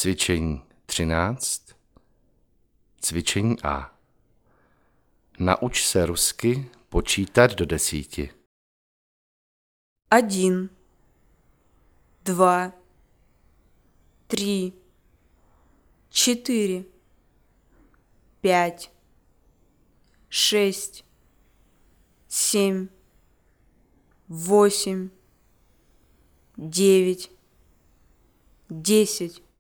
Cvičení 13. Cvičení A. Nauč se rusky počítat do 10. 1, 2, 3, 4, 5, 6, 7, 8, 9, 10,